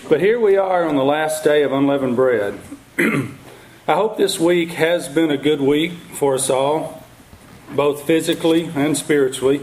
But here we are on the last day of unleavened bread. I hope this week has been a good week for us all, both physically and spiritually.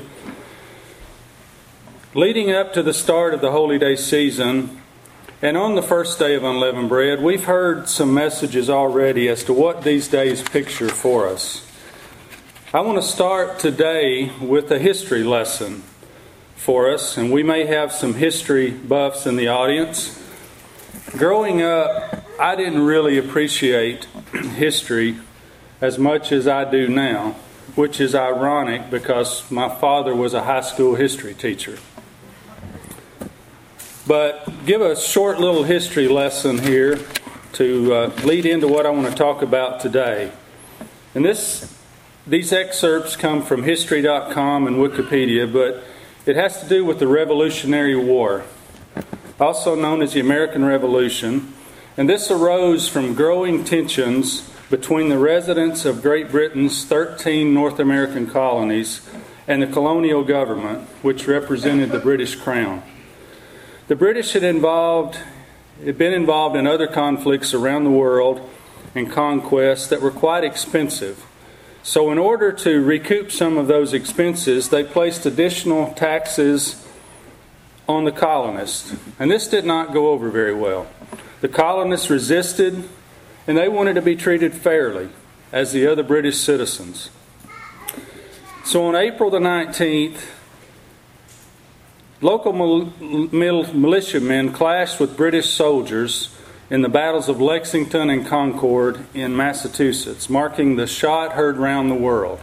Leading up to the start of the Holy Day season, and on the first day of unleavened bread, we've heard some messages already as to what these days picture for us. I want to start today with a history lesson for us, and we may have some history buffs in the audience. Growing up, I didn't really appreciate history as much as I do now, which is ironic because my father was a high school history teacher. But give a short little history lesson here to lead into what I want to talk about today. And these excerpts come from History.com and Wikipedia, but it has to do with the Revolutionary War, also known as the American Revolution. And this arose from growing tensions between the residents of Great Britain's 13 North American colonies and the colonial government, which represented the British Crown. The British had been involved in other conflicts around the world and conquests that were quite expensive. So in order to recoup some of those expenses, they placed additional taxes on the colonists. And this did not go over very well. The colonists resisted, and they wanted to be treated fairly as the other British citizens. So on April the 19th, local militiamen clashed with British soldiers in the battles of Lexington and Concord in Massachusetts, marking the shot heard round the world.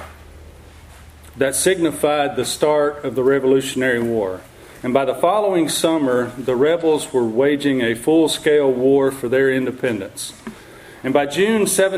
That signified the start of the Revolutionary War. And by the following summer, the rebels were waging a full-scale war for their independence. And by June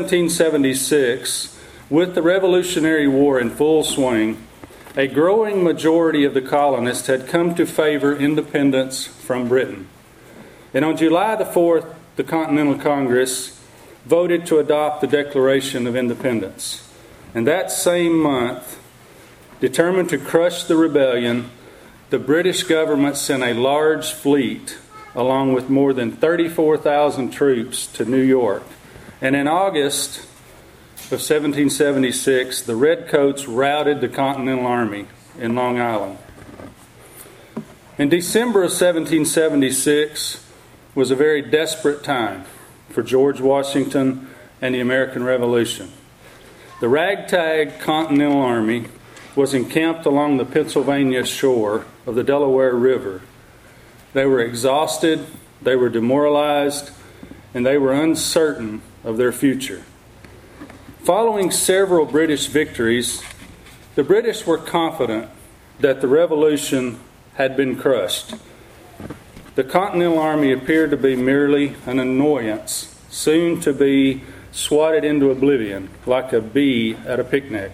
1776, with the Revolutionary War in full swing, a growing majority of the colonists had come to favor independence from Britain. And on July the 4th, the Continental Congress voted to adopt the Declaration of Independence. And that same month, determined to crush the rebellion, the British government sent a large fleet along with more than 34,000 troops to New York. And in August of 1776, the Redcoats routed the Continental Army in Long Island. In December of 1776 was a very desperate time for George Washington and the American Revolution. The ragtag Continental Army was encamped along the Pennsylvania shore of the Delaware River. They were exhausted, they were demoralized, and they were uncertain of their future. Following several British victories, the British were confident that the revolution had been crushed. The Continental Army appeared to be merely an annoyance, soon to be swatted into oblivion like a bee at a picnic.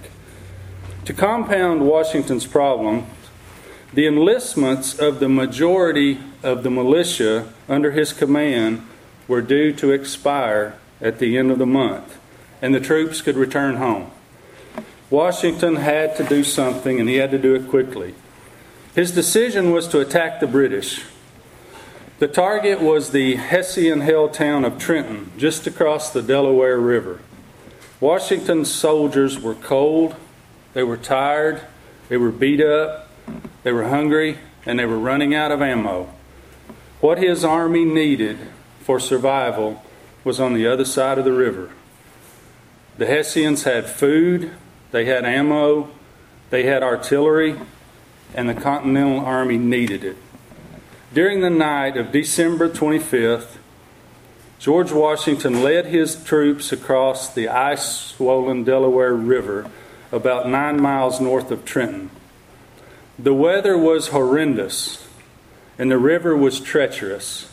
To compound Washington's problem, the enlistments of the majority of the militia under his command were due to expire at the end of the month, and the troops could return home. Washington had to do something, and he had to do it quickly. His decision was to attack the British. The target was the Hessian-held town of Trenton, just across the Delaware River. Washington's soldiers were cold, they were tired, they were beat up, they were hungry, and they were running out of ammo. What his army needed for survival was on the other side of the river. The Hessians had food, they had ammo, they had artillery, and the Continental Army needed it. During the night of December 25th, George Washington led his troops across the ice-swollen Delaware River about 9 miles north of Trenton. The weather was horrendous, and the river was treacherous.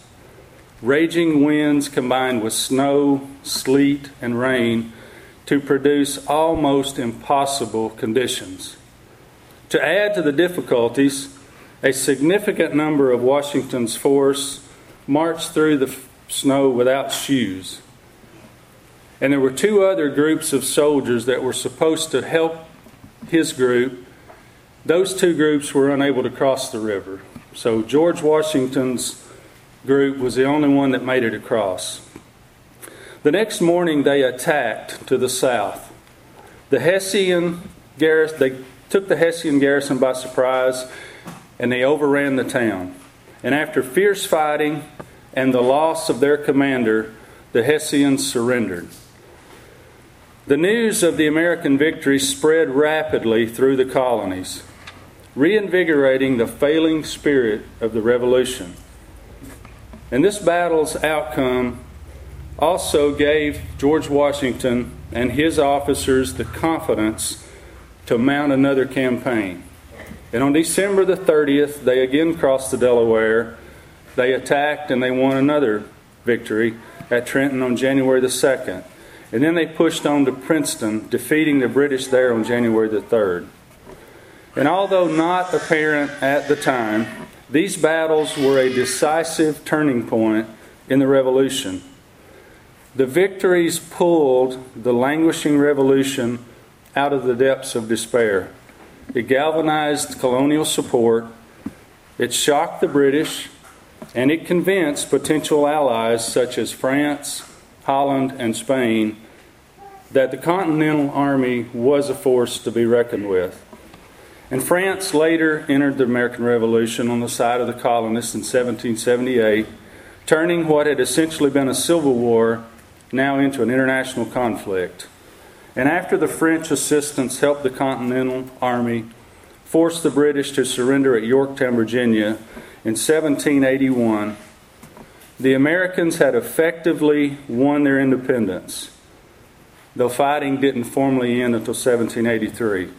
Raging winds combined with snow, sleet, and rain to produce almost impossible conditions. To add to the difficulties, a significant number of Washington's force marched through the snow without shoes. And there were two other groups of soldiers that were supposed to help his group. Those two groups were unable to cross the river. So George Washington's group was the only one that made it across. The next morning they attacked to the south. They took the Hessian garrison by surprise, and they overran the town. And after fierce fighting and the loss of their commander, the Hessians surrendered. The news of the American victory spread rapidly through the colonies, reinvigorating the failing spirit of the Revolution. And this battle's outcome also gave George Washington and his officers the confidence to mount another campaign. And on December the 30th, they again crossed the Delaware. They attacked and they won another victory at Trenton on January the 2nd. And then they pushed on to Princeton, defeating the British there on January the 3rd. And although not apparent at the time, these battles were a decisive turning point in the Revolution. The victories pulled the languishing Revolution out of the depths of despair. It galvanized colonial support, it shocked the British, and it convinced potential allies such as France, Holland, and Spain that the Continental Army was a force to be reckoned with. And France later entered the American Revolution on the side of the colonists in 1778, turning what had essentially been a civil war now into an international conflict. And after the French assistance helped the Continental Army force the British to surrender at Yorktown, Virginia in 1781, the Americans had effectively won their independence, though fighting didn't formally end until 1783.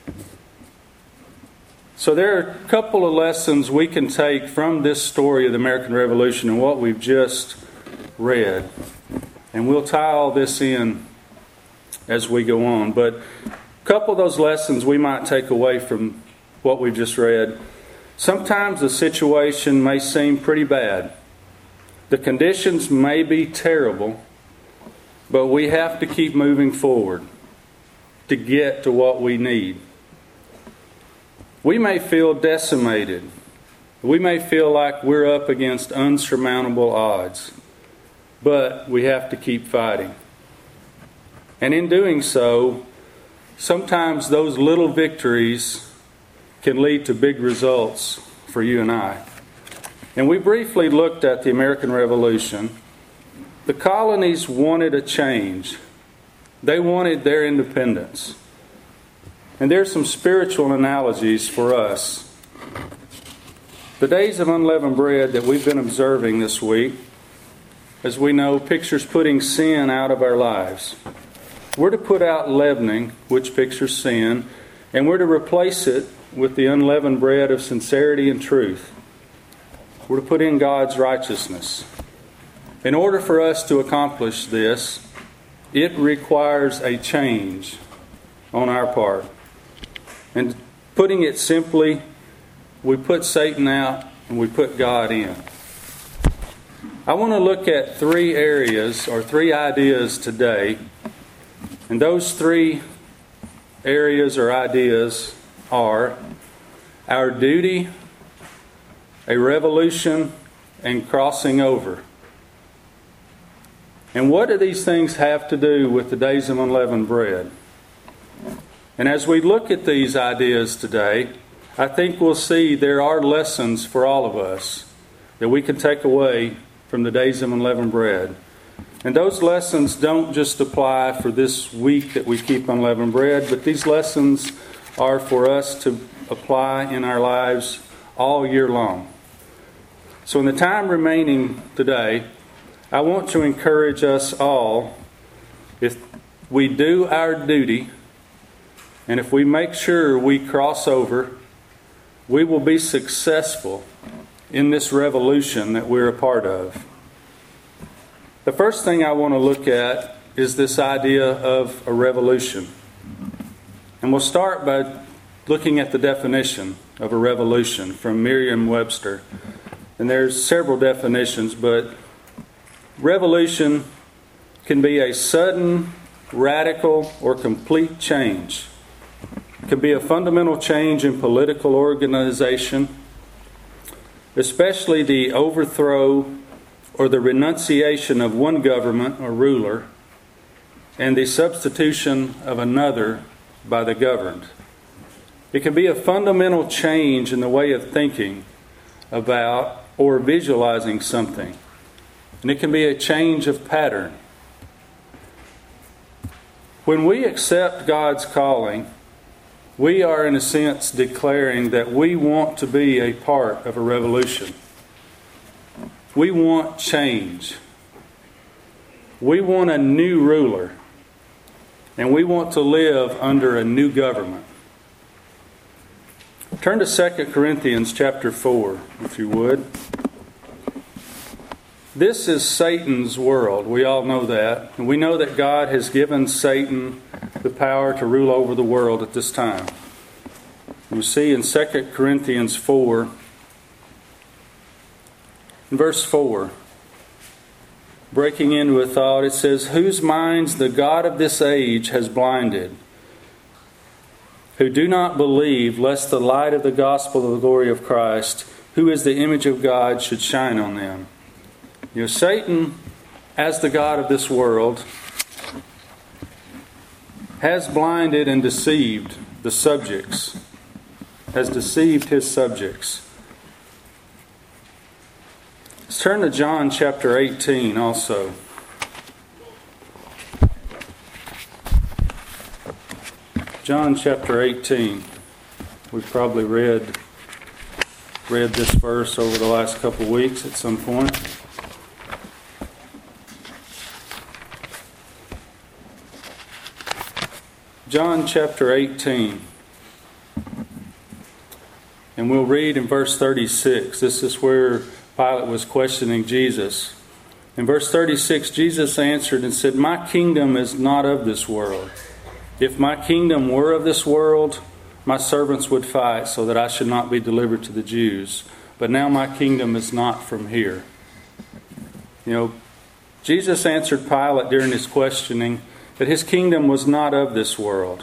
So there are a couple of lessons we can take from this story of the American Revolution and what we've just read. And we'll tie all this in as we go on. But a couple of those lessons we might take away from what we've just read. Sometimes the situation may seem pretty bad. The conditions may be terrible, but we have to keep moving forward to get to what we need. We may feel decimated. We may feel like we're up against unsurmountable odds, but we have to keep fighting. And in doing so, sometimes those little victories can lead to big results for you and I. And we briefly looked at the American Revolution. The colonies wanted a change. They wanted their independence. And there's some spiritual analogies for us. The days of unleavened bread that we've been observing this week, as we know, pictures putting sin out of our lives. We're to put out leavening, which pictures sin, and we're to replace it with the unleavened bread of sincerity and truth. We're to put in God's righteousness. In order for us to accomplish this, it requires a change on our part. And putting it simply, we put Satan out and we put God in. I want to look at three areas or three ideas today. And those three areas or ideas are our duty, a revolution, and crossing over. And what do these things have to do with the days of unleavened bread? And as we look at these ideas today, I think we'll see there are lessons for all of us that we can take away from the days of unleavened bread. And those lessons don't just apply for this week that we keep unleavened bread, but these lessons are for us to apply in our lives all year long. So in the time remaining today, I want to encourage us all, if we do our duty, and if we make sure we cross over, we will be successful in this revolution that we're a part of. The first thing I want to look at is this idea of a revolution. And we'll start by looking at the definition of a revolution from Merriam-Webster. And there's several definitions, but revolution can be a sudden, radical, or complete change. It can be a fundamental change in political organization. especially the overthrow or the renunciation of one government or ruler and the substitution of another by the governed. It can be a fundamental change in the way of thinking about or visualizing something. And it can be a change of pattern. When we accept God's calling, we are in a sense declaring that we want to be a part of a revolution. We want change. We want a new ruler. And we want to live under a new government. Turn to 2 Corinthians chapter 4, if you would. This is Satan's world. We all know that. And we know that God has given Satan the power to rule over the world at this time. We see in 2 Corinthians 4, in verse 4, breaking into a thought, it says, "Whose minds the God of this age has blinded, who do not believe, lest the light of the gospel of the glory of Christ, who is the image of God, should shine on them." You know, Satan, as the god of this world, has blinded and deceived the subjects, has deceived his subjects. Let's turn to John chapter 18 also. John chapter 18. We've probably read this verse over the last couple of weeks at some point. John chapter 18. And we'll read in verse 36. This is where Pilate was questioning Jesus. In verse 36, Jesus answered and said, "My kingdom is not of this world. If my kingdom were of this world, my servants would fight so that I should not be delivered to the Jews. But now my kingdom is not from here." You know, Jesus answered Pilate during his questioning that his kingdom was not of this world.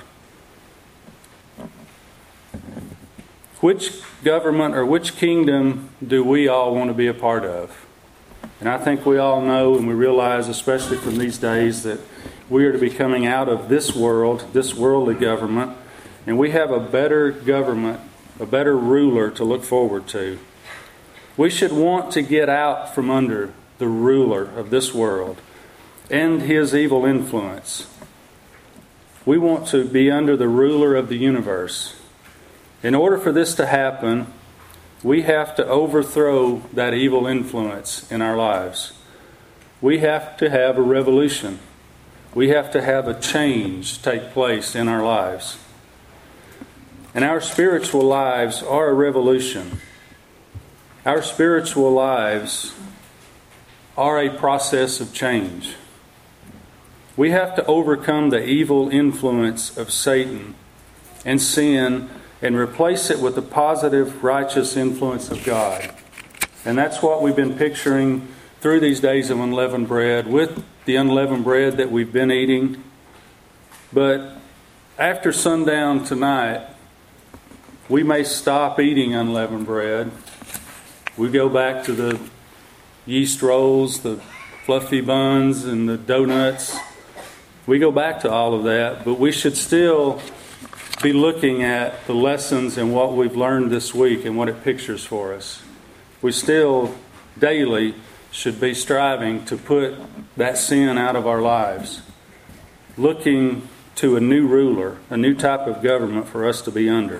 Which government or which kingdom do we all want to be a part of? And I think we all know and we realize, especially from these days, that we are to be coming out of this world, this worldly government, and we have a better government, a better ruler to look forward to. We should want to get out from under the ruler of this world and his evil influence. We want to be under the ruler of the universe. In order for this to happen, we have to overthrow that evil influence in our lives. We have to have a revolution. We have to have a change take place in our lives. And our spiritual lives are a revolution. Our spiritual lives are a process of change. We have to overcome the evil influence of Satan and sin and replace it with the positive, righteous influence of God. And that's what we've been picturing through these days of unleavened bread, with the unleavened bread that we've been eating. But after sundown tonight, we may stop eating unleavened bread. We go back to the yeast rolls, the fluffy buns, and the donuts. We go back to all of that, but we should still be looking at the lessons and what we've learned this week and what it pictures for us. We still daily should be striving to put that sin out of our lives, looking to a new ruler, a new type of government for us to be under.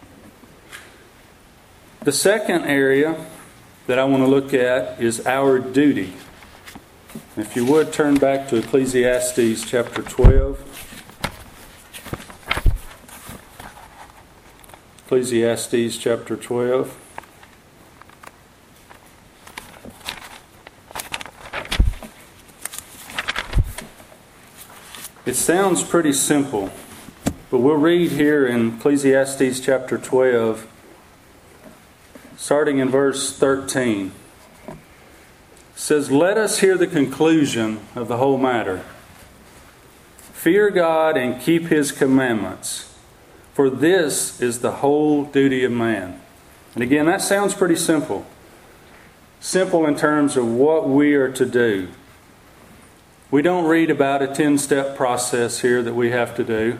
The second area that I want to look at is our duty. If you would, turn back to Ecclesiastes chapter 12. Ecclesiastes chapter 12. It sounds pretty simple, but we'll read here in Ecclesiastes chapter 12, starting in verse 13. It says, "Let us hear the conclusion of the whole matter. Fear God and keep His commandments, for this is the whole duty of man." And again, that sounds pretty simple. simple in terms of what we are to do. We don't read about a 10-step process here that we have to do.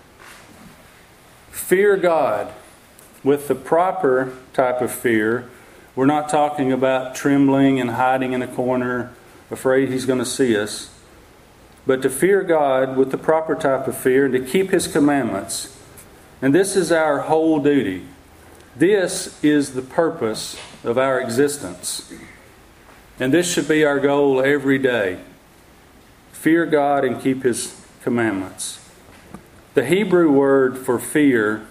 Fear God with the proper type of fear. We're not talking about trembling and hiding in a corner, afraid He's going to see us. But to fear God with the proper type of fear and to keep His commandments. And this is our whole duty. This is the purpose of our existence. And this should be our goal every day. Fear God and keep His commandments. The Hebrew word for fear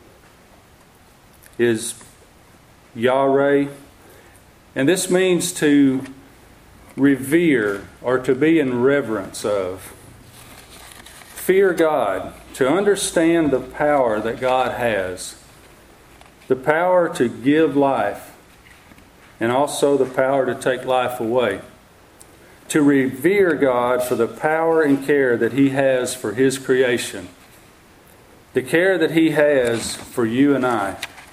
is yareh, and this means to revere or to be in reverence of. Fear God, to understand the power that God has, the power to give life, and also the power to take life away. To revere God for the power and care that He has for His creation. The care that He has for you and I.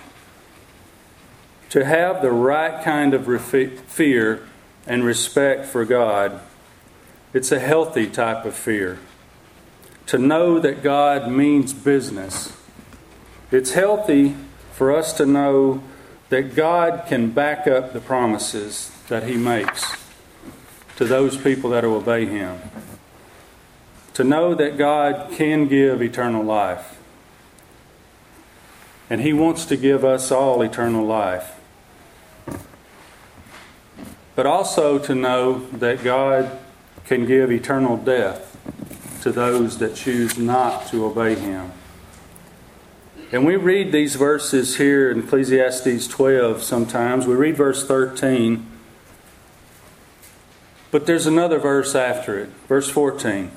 To have the right kind of fear and respect for God. It's a healthy type of fear. To know that God means business. It's healthy for us to know that God can back up the promises that He makes to those people that will obey Him. To know that God can give eternal life. And He wants to give us all eternal life. But also to know that God can give eternal death to those that choose not to obey Him. And we read these verses here in Ecclesiastes 12 sometimes. We read verse 13. But there's another verse after it, verse 14.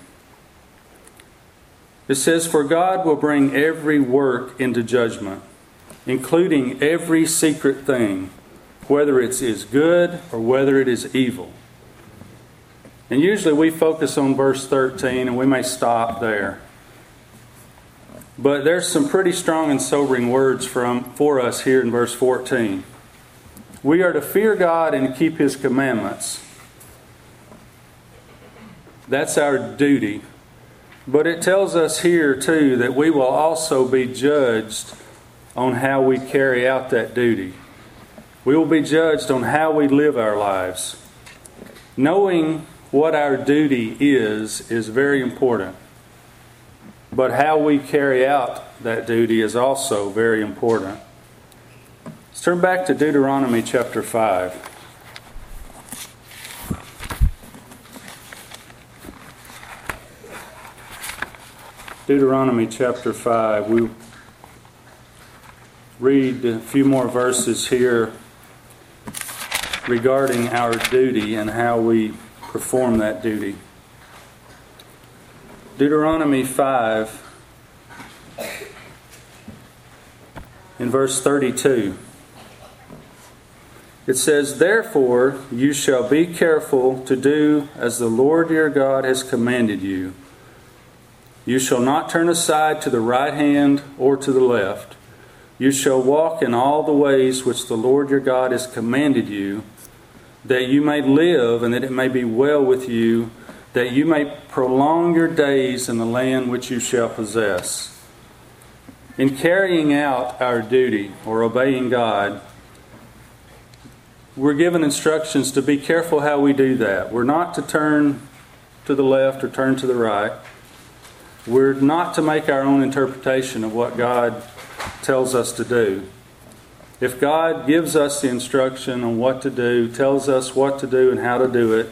It says, "For God will bring every work into judgment, including every secret thing, whether it is good or whether it is evil." And usually we focus on verse 13 and we may stop there. But there's some pretty strong and sobering words for us here in verse 14. We are to fear God and keep His commandments. That's our duty. But it tells us here too that we will also be judged on how we carry out that duty. We will be judged on how we live our lives. Knowing what our duty is very important. But how we carry out that duty is also very important. Let's turn back to Deuteronomy chapter 5. Deuteronomy chapter 5. We read a few more verses here regarding our duty and how we perform that duty. Deuteronomy 5 in verse 32. It says, "Therefore you shall be careful to do as the Lord your God has commanded you. You shall not turn aside to the right hand or to the left. You shall walk in all the ways which the Lord your God has commanded you, that you may live and that it may be well with you, that you may prolong your days in the land which you shall possess." In carrying out our duty or obeying God, we're given instructions to be careful how we do that. We're not to turn to the left or turn to the right. We're not to make our own interpretation of what God tells us to do. If God gives us the instruction on what to do, tells us what to do and how to do it,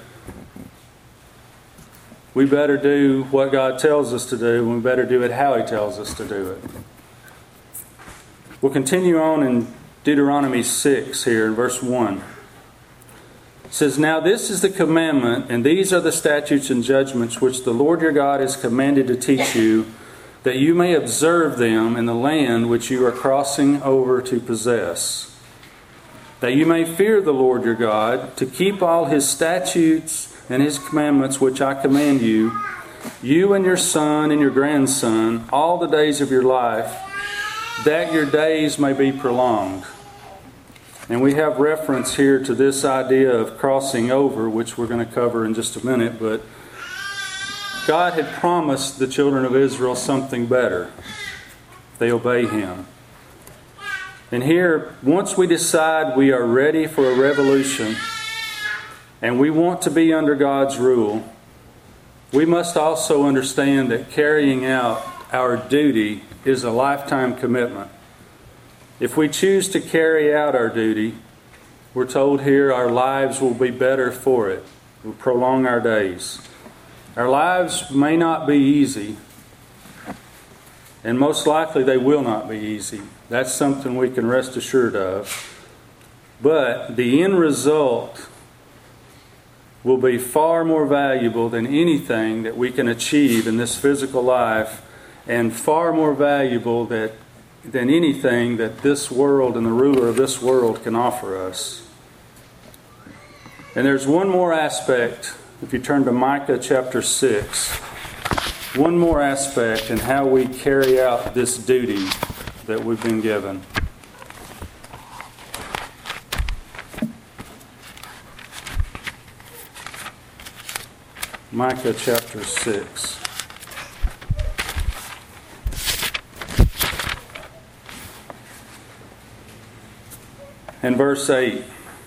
we better do what God tells us to do, and we better do it how He tells us to do it. We'll continue on in Deuteronomy 6 here in verse 1. It says, "Now this is the commandment, and these are the statutes and judgments which the Lord your God has commanded to teach you, that you may observe them in the land which you are crossing over to possess. That you may fear the Lord your God, to keep all His statutes and His commandments which I command you, you and your son and your grandson, all the days of your life, that your days may be prolonged." And we have reference here to this idea of crossing over, which we're going to cover in just a minute. But God had promised the children of Israel something better. They obey Him. And here, once we decide we are ready for a revolution and we want to be under God's rule, we must also understand that carrying out our duty is a lifetime commitment. If we choose to carry out our duty, we're told here our lives will be better for it. We'll prolong our days. Our lives may not be easy, and most likely they will not be easy. That's something we can rest assured of. But the end result will be far more valuable than anything that we can achieve in this physical life, and far more valuable than anything that this world and the ruler of this world can offer us. And there's one more aspect, if you turn to Micah chapter 6, one more aspect in how we carry out this duty that we've been given. Micah chapter 6. And verse 8,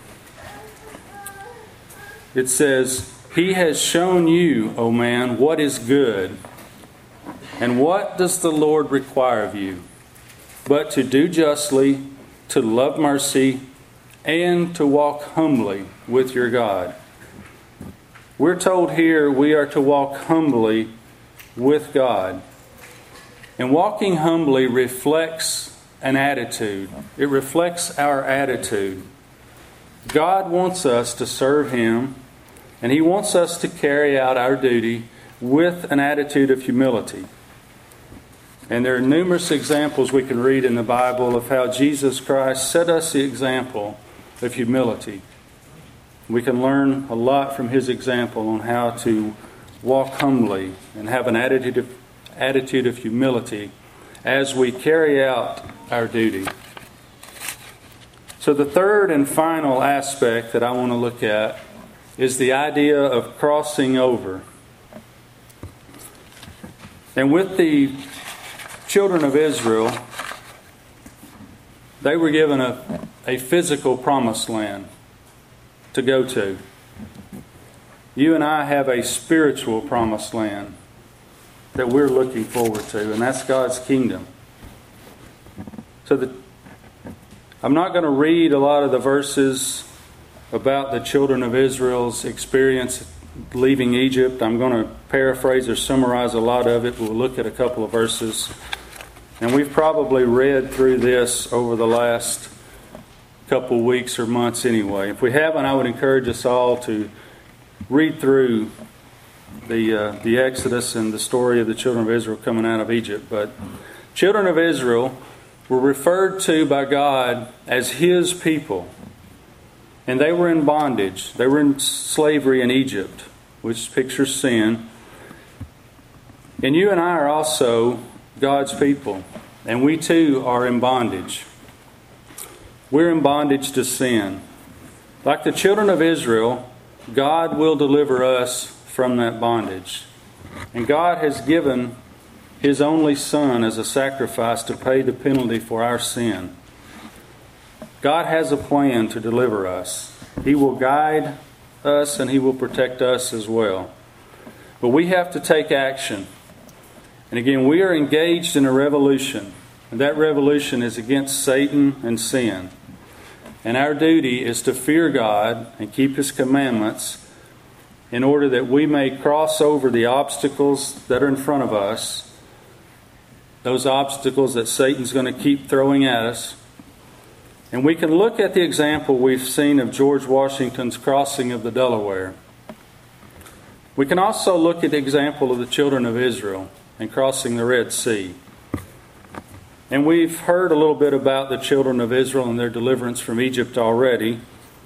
it says, "He has shown you, O man, what is good. And what does the Lord require of you? But to do justly, to love mercy, and to walk humbly with your God." We're told here we are to walk humbly with God. And walking humbly reflects an attitude. It reflects our attitude. God wants us to serve Him, and He wants us to carry out our duty with an attitude of humility. And there are numerous examples we can read in the Bible of how Jesus Christ set us the example of humility. We can learn a lot from His example on how to walk humbly and have an attitude of humility as we carry out our duty. So the third and final aspect that I want to look at is the idea of crossing over. And with the children of Israel, they were given a physical promised land to go to. You and I have a spiritual promised land that we're looking forward to, and that's God's kingdom. So I'm not going to read a lot of the verses about the children of Israel's experience leaving Egypt. I'm going to paraphrase or summarize a lot of it. We'll look at a couple of verses. And we've probably read through this over the last couple weeks or months anyway. If we haven't, I would encourage us all to read through the Exodus and the story of the children of Israel coming out of Egypt. But children of Israel were referred to by God as His people. And they were in bondage. They were in slavery in Egypt, which pictures sin. And you and I are also God's people. And we too are in bondage. We're in bondage to sin. Like the children of Israel, God will deliver us from that bondage. And God has given His only Son as a sacrifice to pay the penalty for our sin. God has a plan to deliver us. He will guide us and He will protect us as well. But we have to take action. And again, we are engaged in a revolution. And that revolution is against Satan and sin. And our duty is to fear God and keep His commandments in order that we may cross over the obstacles that are in front of us, those obstacles that Satan's going to keep throwing at us. And we can look at the example we've seen of George Washington's crossing of the Delaware. We can also look at the example of the children of Israel and crossing the Red Sea. And we've heard a little bit about the children of Israel and their deliverance from Egypt already,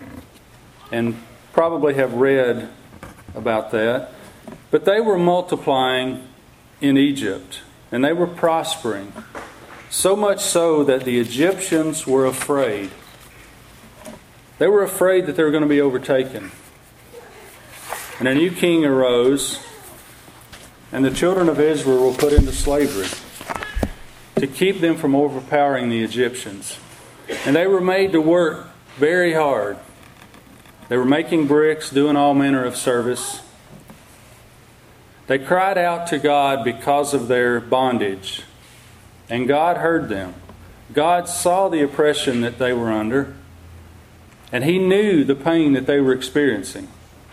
and probably have read about that. But they were multiplying in Egypt, and they were prospering. So much so that the Egyptians were afraid. They were afraid that they were going to be overtaken. And a new king arose, and the children of Israel were put into slavery to keep them from overpowering the Egyptians. And they were made to work very hard. They were making bricks, doing all manner of service. They cried out to God because of their bondage, and God heard them. God saw the oppression that they were under, and He knew the pain that they were experiencing.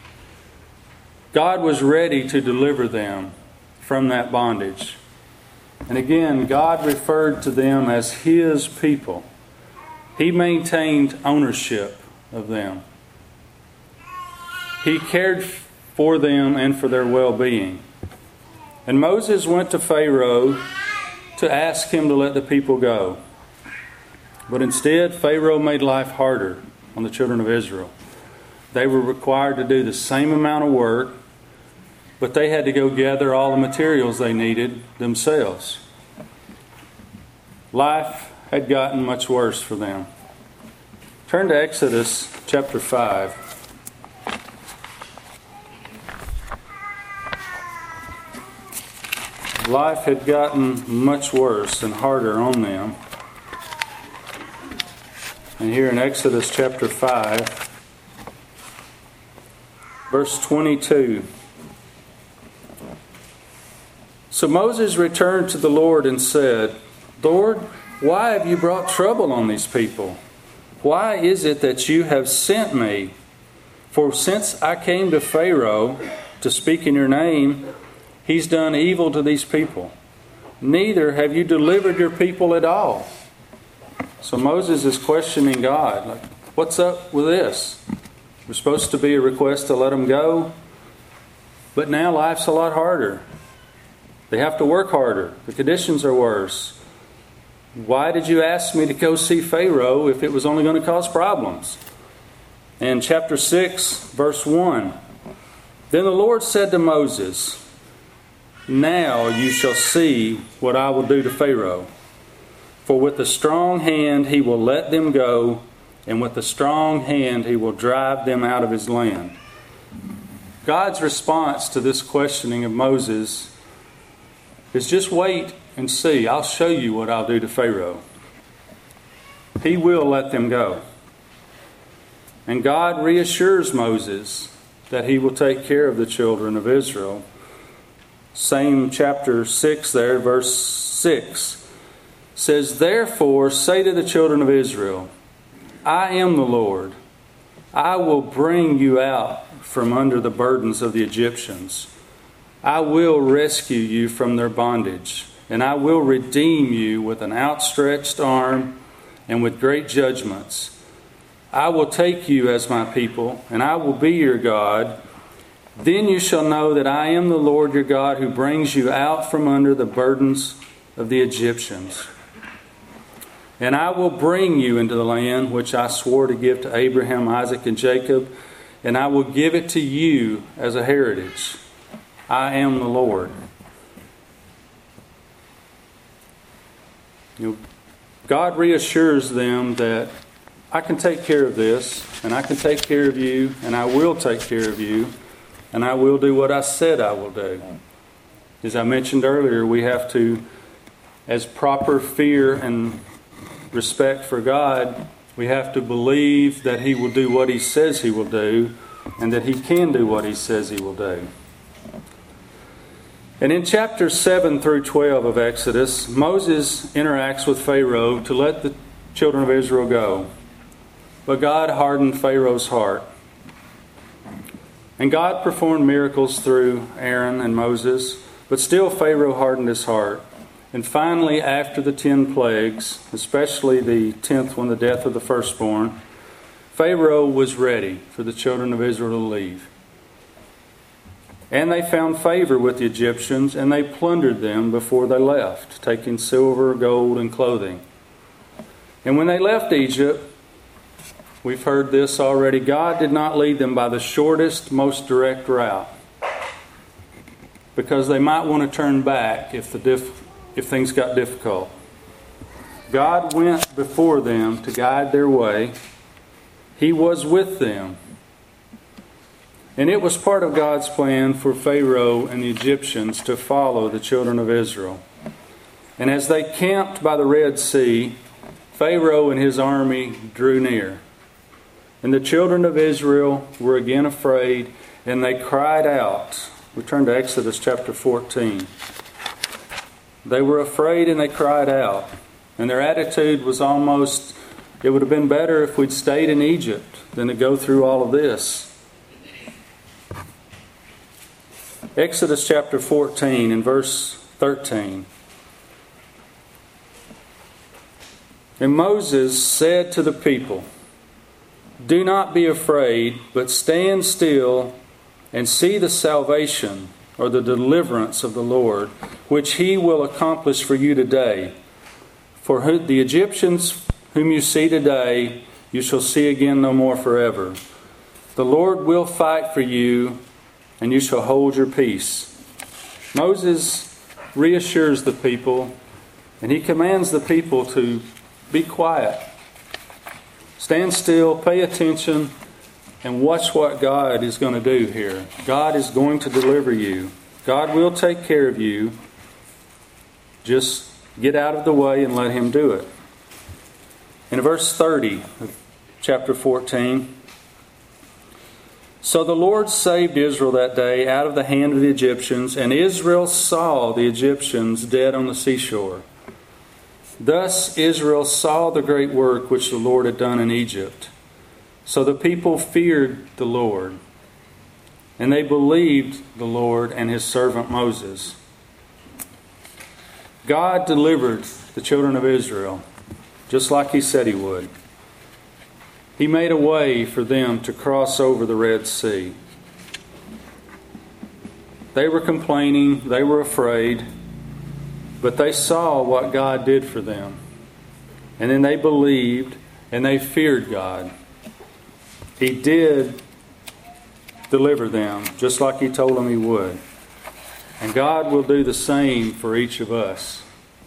God was ready to deliver them from that bondage. And again, God referred to them as His people. He maintained ownership of them. He cared for them and for their well-being. And Moses went to Pharaoh to ask him to let the people go. But instead, Pharaoh made life harder on the children of Israel. They were required to do the same amount of work, but they had to go gather all the materials they needed themselves. Life had gotten much worse for them. Turn to Exodus chapter 5. Life had gotten much worse and harder on them. And here in Exodus chapter 5, verse 22. So Moses returned to the Lord and said, Lord, why have you brought trouble on these people? Why is it that you have sent me? For since I came to Pharaoh to speak in your name, he's done evil to these people. Neither have you delivered your people at all. So Moses is questioning God. Like, what's up with this? We're supposed to be a request to let them go. But now life's a lot harder. They have to work harder. The conditions are worse. Why did you ask me to go see Pharaoh if it was only going to cause problems? And chapter 6, verse 1. Then the Lord said to Moses, Now you shall see what I will do to Pharaoh. For with a strong hand he will let them go, and with a strong hand he will drive them out of his land. God's response to this questioning of Moses is just wait and see. I'll show you what I'll do to Pharaoh. He will let them go. And God reassures Moses that He will take care of the children of Israel. Same chapter 6 there, verse 6 says, Therefore say to the children of Israel, I am the Lord. I will bring you out from under the burdens of the Egyptians. I will rescue you from their bondage, and I will redeem you with an outstretched arm and with great judgments. I will take you as my people, and I will be your God. Then you shall know that I am the Lord your God who brings you out from under the burdens of the Egyptians. And I will bring you into the land which I swore to give to Abraham, Isaac, and Jacob, and I will give it to you as a heritage. I am the Lord. God reassures them that I can take care of this, and I can take care of you, and I will take care of you, and I will do what I said I will do. As I mentioned earlier, we have to, as proper fear and respect for God, we have to believe that He will do what He says He will do, and that He can do what He says He will do. And in chapters 7 through 12 of Exodus, Moses interacts with Pharaoh to let the children of Israel go. But God hardened Pharaoh's heart. And God performed miracles through Aaron and Moses, but still Pharaoh hardened his heart. And finally, after the 10 plagues, especially the 10th one, the death of the firstborn, Pharaoh was ready for the children of Israel to leave. And they found favor with the Egyptians, and they plundered them before they left, taking silver, gold, and clothing. And when they left Egypt, we've heard this already, God did not lead them by the shortest, most direct route, because they might want to turn back if things got difficult. God went before them to guide their way. He was with them. And it was part of God's plan for Pharaoh and the Egyptians to follow the children of Israel. And as they camped by the Red Sea, Pharaoh and his army drew near. And the children of Israel were again afraid, and they cried out. We turn to Exodus chapter 14. They were afraid and they cried out. And their attitude was almost, it would have been better if we'd stayed in Egypt than to go through all of this. Exodus chapter 14 and verse 13. And Moses said to the people, "Do not be afraid, but stand still and see the salvation or the deliverance of the Lord, which He will accomplish for you today. For the Egyptians whom you see today, you shall see again no more forever. The Lord will fight for you, and you shall hold your peace." Moses reassures the people, and he commands the people to be quiet. Stand still, pay attention, and watch what God is going to do here. God is going to deliver you. God will take care of you. Just get out of the way and let Him do it. In verse 30 of chapter 14, "So the Lord saved Israel that day out of the hand of the Egyptians, and Israel saw the Egyptians dead on the seashore. Thus Israel saw the great work which the Lord had done in Egypt. So the people feared the Lord, and they believed the Lord and His servant Moses." God delivered the children of Israel, just like He said He would. He made a way for them to cross over the Red Sea. They were complaining, they were afraid, but they saw what God did for them. And then they believed and they feared God. He did deliver them, just like He told them He would. And God will do the same for each of us.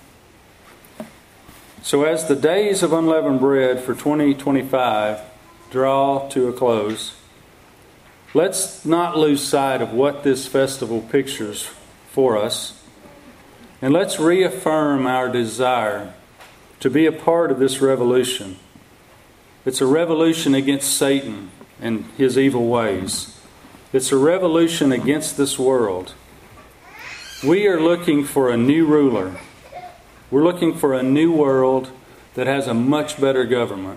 So as the days of unleavened bread for 2025 draw to a close, let's not lose sight of what this festival pictures for us. And let's reaffirm our desire to be a part of this revolution. It's a revolution against Satan and his evil ways. It's a revolution against this world. We are looking for a new ruler. We're looking for a new world that has a much better government.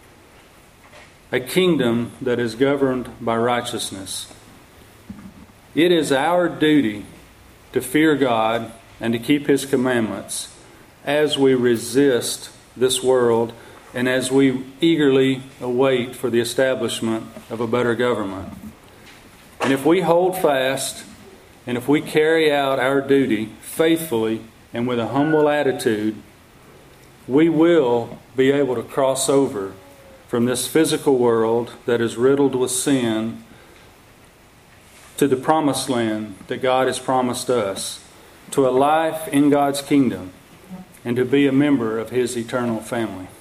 A kingdom that is governed by righteousness. It is our duty to fear God and to keep His commandments as we resist this world and as we eagerly await for the establishment of a better government. And if we hold fast and if we carry out our duty faithfully and with a humble attitude, we will be able to cross over from this physical world that is riddled with sin to the promised land that God has promised us, to a life in God's kingdom, and to be a member of His eternal family.